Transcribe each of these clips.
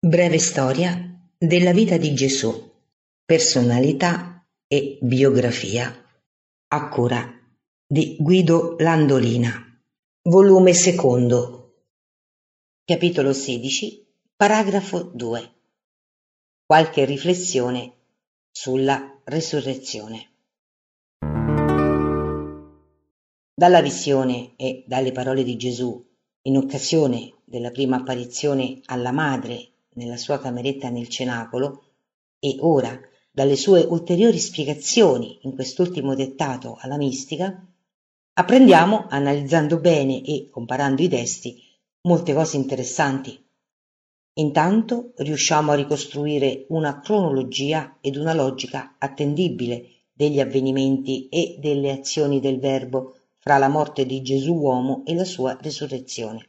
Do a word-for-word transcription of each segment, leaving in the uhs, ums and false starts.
Breve storia della vita di Gesù, personalità e biografia, a cura di Guido Landolina, volume secondo, capitolo sedici, paragrafo due. Qualche riflessione sulla resurrezione. Dalla visione e dalle parole di Gesù in occasione della prima apparizione alla madre nella sua cameretta nel cenacolo, e ora dalle sue ulteriori spiegazioni in quest'ultimo dettato alla mistica, apprendiamo, analizzando bene e comparando i testi, molte cose interessanti. Intanto riusciamo a ricostruire una cronologia ed una logica attendibile degli avvenimenti e delle azioni del Verbo fra la morte di Gesù uomo e la sua resurrezione.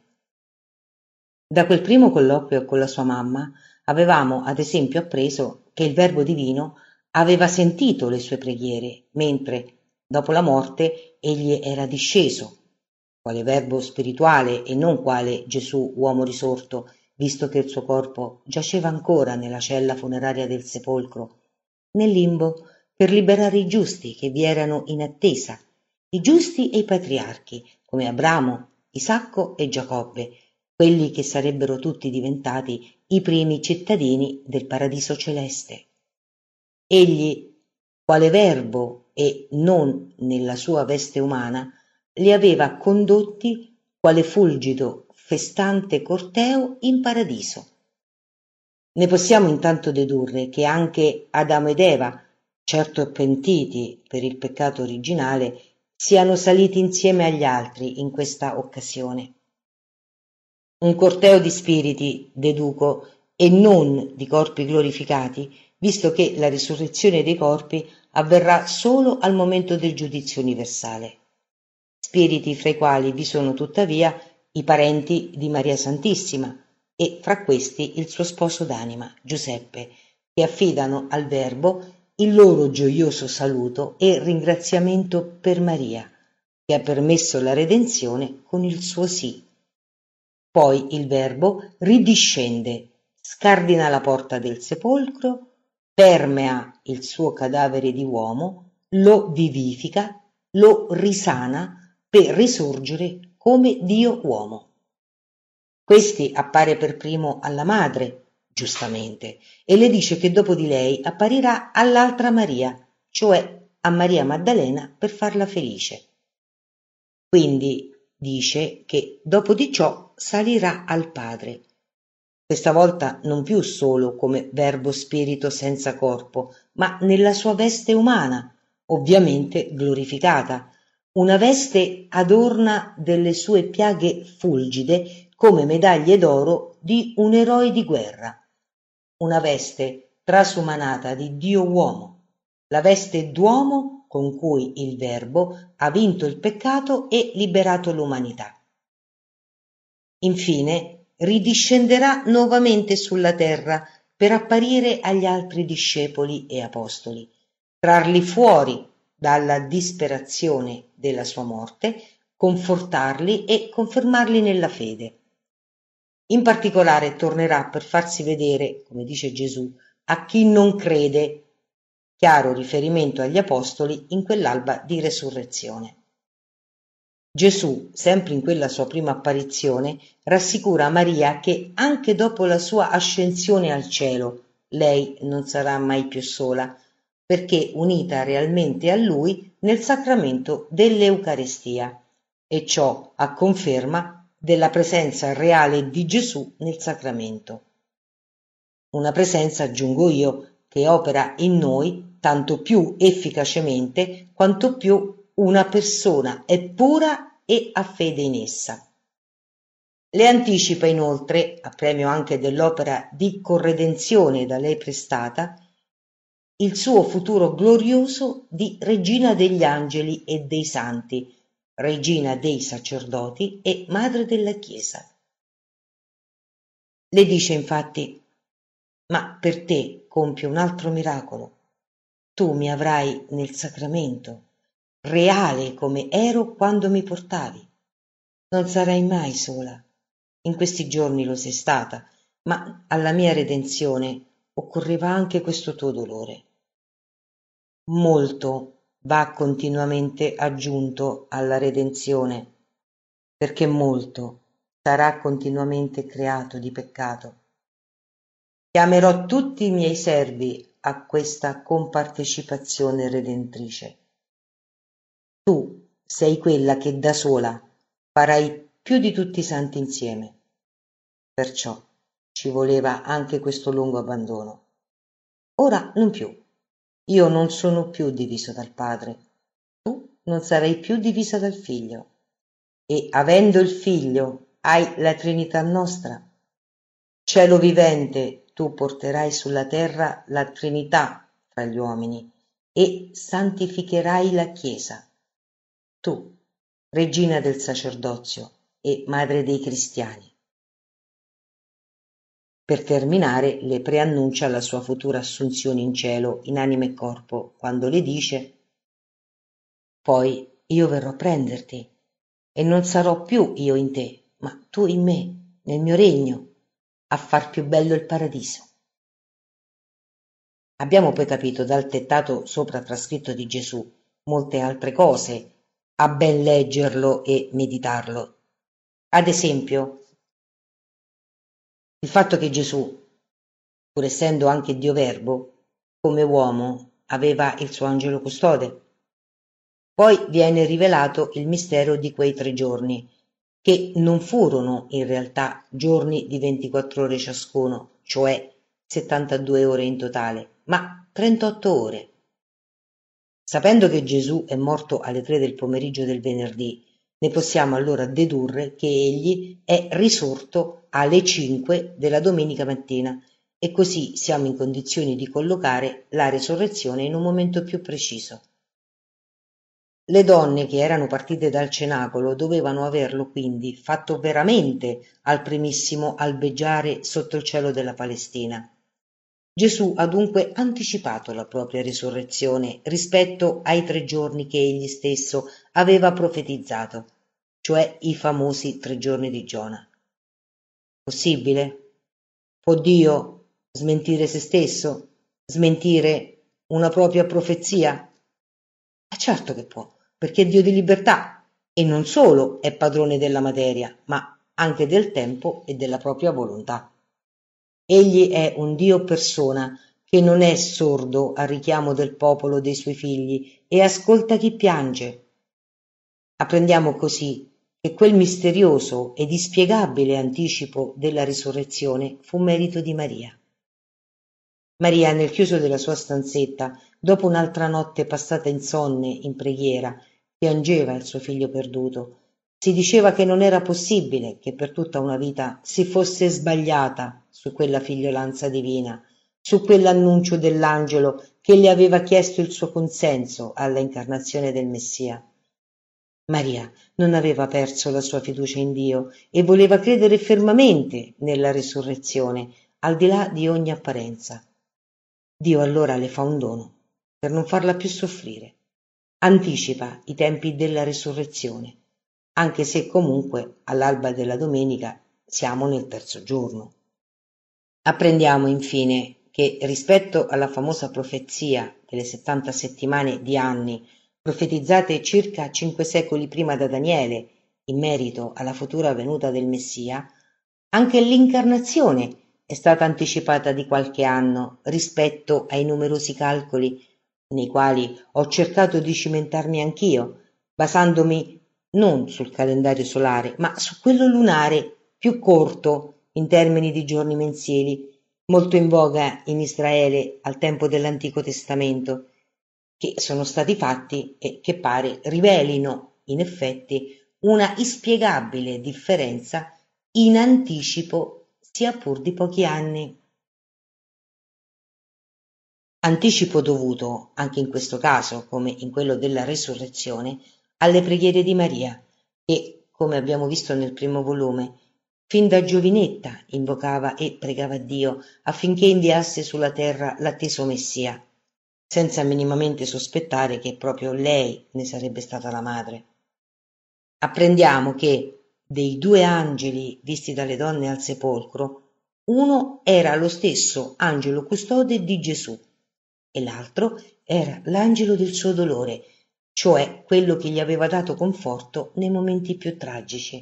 Da quel primo colloquio con la sua mamma avevamo ad esempio appreso che il Verbo divino aveva sentito le sue preghiere, mentre dopo la morte egli era disceso, quale Verbo spirituale e non quale Gesù uomo risorto, visto che il suo corpo giaceva ancora nella cella funeraria del sepolcro, nel limbo, per liberare i giusti che vi erano in attesa, i giusti e i patriarchi, come Abramo, Isacco e Giacobbe, quelli che sarebbero tutti diventati i primi cittadini del paradiso celeste. Egli, quale Verbo e non nella sua veste umana, li aveva condotti quale fulgido, festante corteo in paradiso. Ne possiamo intanto dedurre che anche Adamo ed Eva, certo pentiti per il peccato originale, siano saliti insieme agli altri in questa occasione. Un corteo di spiriti, deduco, e non di corpi glorificati, visto che la risurrezione dei corpi avverrà solo al momento del giudizio universale. Spiriti fra i quali vi sono tuttavia i parenti di Maria Santissima e fra questi il suo sposo d'anima, Giuseppe, che affidano al Verbo il loro gioioso saluto e ringraziamento per Maria, che ha permesso la redenzione con il suo sì. Poi il Verbo ridiscende, scardina la porta del sepolcro, permea il suo cadavere di uomo, lo vivifica, lo risana per risorgere come Dio uomo. Questi appare per primo alla madre, giustamente, e le dice che dopo di lei apparirà all'altra Maria, cioè a Maria Maddalena, per farla felice. Quindi dice che dopo di ciò salirà al Padre, questa volta non più solo come Verbo Spirito senza corpo, ma nella sua veste umana, ovviamente glorificata, una veste adorna delle sue piaghe fulgide come medaglie d'oro di un eroe di guerra, una veste trasumanata di Dio uomo, la veste d'uomo con cui il Verbo ha vinto il peccato e liberato l'umanità. Infine, ridiscenderà nuovamente sulla terra per apparire agli altri discepoli e apostoli, trarli fuori dalla disperazione della sua morte, confortarli e confermarli nella fede. In particolare tornerà per farsi vedere, come dice Gesù, a chi non crede, chiaro riferimento agli apostoli in quell'alba di resurrezione. Gesù, sempre in quella sua prima apparizione, rassicura Maria che anche dopo la sua ascensione al cielo lei non sarà mai più sola, perché unita realmente a Lui nel sacramento dell'Eucarestia, e ciò a conferma della presenza reale di Gesù nel sacramento. Una presenza, aggiungo io, che opera in noi tanto più efficacemente quanto più una persona è pura e ha fede in essa. Le anticipa inoltre, a premio anche dell'opera di corredenzione da lei prestata, il suo futuro glorioso di Regina degli Angeli e dei Santi, Regina dei Sacerdoti e Madre della Chiesa. Le dice infatti: «Ma per te compio un altro miracolo. Tu mi avrai nel sacramento, reale come ero quando mi portavi. Non sarai mai sola. In questi giorni lo sei stata, ma alla mia redenzione occorreva anche questo tuo dolore. Molto va continuamente aggiunto alla redenzione, perché molto sarà continuamente creato di peccato. Chiamerò tutti i miei servi a questa compartecipazione redentrice. Tu sei quella che da sola farai più di tutti i santi insieme. Perciò ci voleva anche questo lungo abbandono. Ora non più. Io non sono più diviso dal Padre. Tu non sarai più divisa dal Figlio. E avendo il Figlio, hai la Trinità nostra. Cielo vivente, tu porterai sulla terra la Trinità fra gli uomini e santificherai la Chiesa. Tu, regina del sacerdozio e madre dei cristiani. Per terminare, le preannuncia la sua futura assunzione in cielo in anima e corpo, quando le dice: poi io verrò a prenderti, e non sarò più io in te, ma tu in me, nel mio regno, a far più bello il paradiso. Abbiamo poi capito dal dettato sopra trascritto di Gesù molte altre cose, a ben leggerlo e meditarlo. Ad esempio, il fatto che Gesù, pur essendo anche Dio Verbo, come uomo aveva il suo angelo custode. Poi viene rivelato il mistero di quei tre giorni, che non furono in realtà giorni di ventiquattro ore ciascuno, cioè settantadue ore in totale, ma trentotto ore. Sapendo che Gesù è morto alle tre del pomeriggio del venerdì, ne possiamo allora dedurre che egli è risorto alle cinque della domenica mattina, e così siamo in condizioni di collocare la risurrezione in un momento più preciso. Le donne che erano partite dal cenacolo dovevano averlo quindi fatto veramente al primissimo albeggiare sotto il cielo della Palestina. Gesù ha dunque anticipato la propria risurrezione rispetto ai tre giorni che egli stesso aveva profetizzato, cioè i famosi tre giorni di Giona. Possibile? Può Dio smentire se stesso? Smentire una propria profezia? Ma certo che può, perché è Dio di libertà e non solo è padrone della materia, ma anche del tempo e della propria volontà. Egli è un Dio persona che non è sordo al richiamo del popolo dei suoi figli e ascolta chi piange. Apprendiamo così che quel misterioso ed inspiegabile anticipo della risurrezione fu merito di Maria. Maria, nel chiuso della sua stanzetta, dopo un'altra notte passata insonne in preghiera, piangeva il suo figlio perduto. Si diceva che non era possibile che per tutta una vita si fosse sbagliata su quella figliolanza divina, su quell'annuncio dell'angelo che le aveva chiesto il suo consenso alla incarnazione del Messia. Maria non aveva perso la sua fiducia in Dio e voleva credere fermamente nella risurrezione, al di là di ogni apparenza. Dio allora le fa un dono, per non farla più soffrire. Anticipa i tempi della risurrezione, anche se comunque all'alba della domenica siamo nel terzo giorno. Apprendiamo infine che rispetto alla famosa profezia delle settanta settimane di anni, profetizzate circa cinque secoli prima da Daniele, in merito alla futura venuta del Messia, anche l'incarnazione è stata anticipata di qualche anno rispetto ai numerosi calcoli nei quali ho cercato di cimentarmi anch'io, basandomi non sul calendario solare, ma su quello lunare, più corto in termini di giorni mensili, molto in voga in Israele al tempo dell'Antico Testamento, che sono stati fatti e che pare rivelino, in effetti, una inspiegabile differenza in anticipo sia pur di pochi anni. Anticipo dovuto, anche in questo caso, come in quello della resurrezione, alle preghiere di Maria, che, come abbiamo visto nel primo volume, fin da giovinetta invocava e pregava Dio affinché inviasse sulla terra l'atteso Messia, senza minimamente sospettare che proprio lei ne sarebbe stata la madre. Apprendiamo che, dei due angeli visti dalle donne al sepolcro, Uno era lo stesso angelo custode di Gesù e l'altro era l'angelo del suo dolore, cioè quello che gli aveva dato conforto nei momenti più tragici.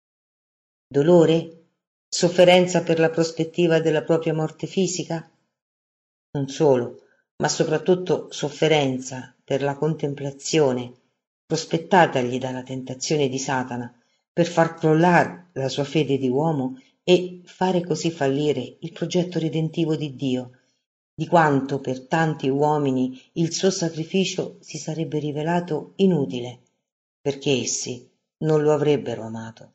Dolore? Sofferenza per la prospettiva della propria morte fisica? Non solo, ma soprattutto sofferenza per la contemplazione prospettatagli dalla tentazione di Satana per far crollare la sua fede di uomo e fare così fallire il progetto redentivo di Dio, di quanto per tanti uomini il suo sacrificio si sarebbe rivelato inutile, perché essi non lo avrebbero amato.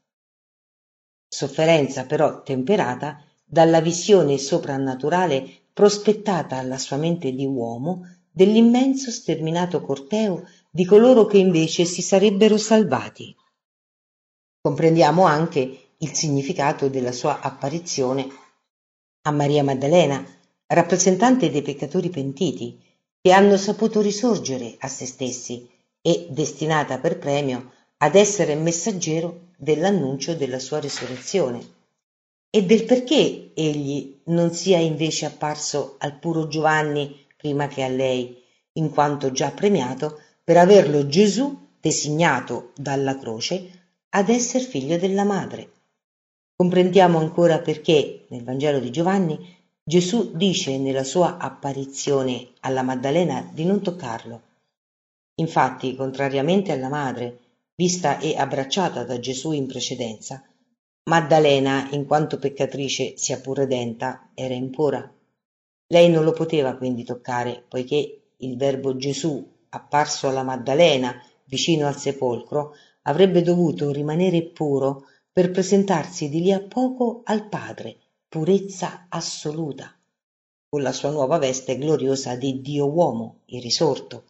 Sofferenza però temperata dalla visione soprannaturale prospettata alla sua mente di uomo dell'immenso sterminato corteo di coloro che invece si sarebbero salvati. Comprendiamo anche il significato della sua apparizione a Maria Maddalena, rappresentante dei peccatori pentiti, che hanno saputo risorgere a se stessi e destinata per premio ad essere messaggero dell'annuncio della sua risurrezione, e del perché egli non sia invece apparso al puro Giovanni prima che a lei, in quanto già premiato per averlo Gesù designato dalla croce ad esser figlio della madre. Comprendiamo ancora perché nel Vangelo di Giovanni Gesù dice nella sua apparizione alla Maddalena di non toccarlo. Infatti, contrariamente alla madre, vista e abbracciata da Gesù in precedenza, Maddalena, in quanto peccatrice sia pur redenta, era impura. Lei non lo poteva quindi toccare, poiché il verbo Gesù, apparso alla Maddalena vicino al sepolcro, avrebbe dovuto rimanere puro per presentarsi di lì a poco al Padre, purezza assoluta, con la sua nuova veste gloriosa di Dio uomo, il risorto.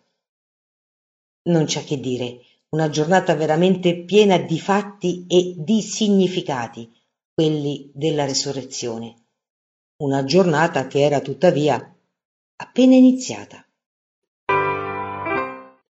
Non c'è che dire, una giornata veramente piena di fatti e di significati, quelli della risurrezione. Una giornata che era tuttavia appena iniziata.